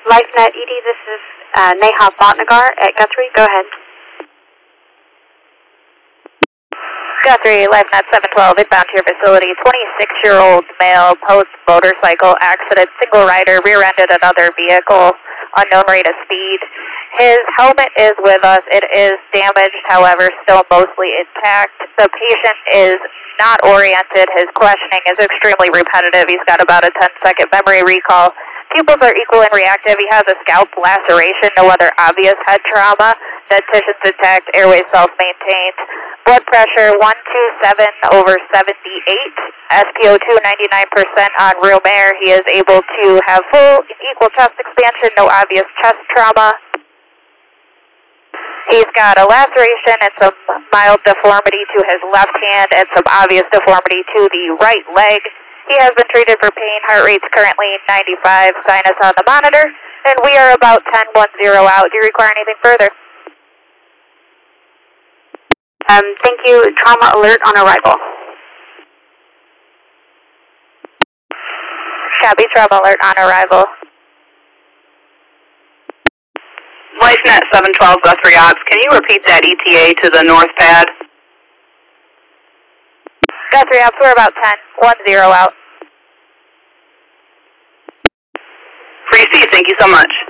LifeNet ED, this is Neha Bhatnagar at Guthrie. Go ahead. Guthrie, LifeNet 712, inbound to your facility. 26-year-old male, post-motorcycle accident, single rider, rear-ended another vehicle, unknown rate of speed. His helmet is with us. It is damaged, however, still mostly intact. The patient is not oriented. His questioning is extremely repetitive. He's got about a 10-second memory recall. Pupils are equal and reactive. He has a scalp laceration, no other obvious head trauma. Dentition's intact, airway self-maintained. Blood pressure 127/78. SpO2 99% on room air. He is able to have full equal chest expansion, no obvious chest trauma. He's got a laceration and some mild deformity to his left hand and some obvious deformity to the right leg. He has been treated for pain. Heart rate's currently 95. Sinus on the monitor. And we are about 10:10 out. Do you require anything further? Thank you. Trauma alert on arrival. Copy, trauma alert on arrival. LifeNet 712 Guthrie Ops, can you repeat that ETA to the north pad? Guthrie Ops, we're about 10:10 out. Free C, thank you so much.